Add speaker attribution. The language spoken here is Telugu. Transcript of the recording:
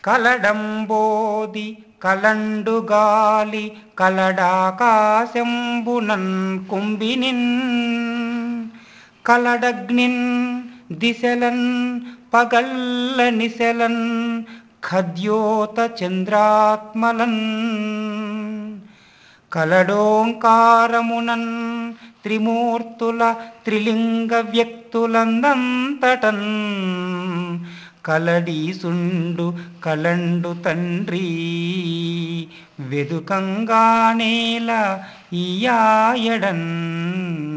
Speaker 1: కలడంబోది కలండుగాలి కలడాకాశంబునన్ కుంభినిన్ కలడగ్నిన్ దిశలన్ పగల్ల నిశలన్ ఖద్యోత చంద్రాత్మలన్ కలడోంకారమునన్ త్రిమూర్తుల త్రిలింగ వ్యక్తులందంతటన్ కలడీసుండు కలండు తండ్రి వెదుకంగానేల ఈయాయడన్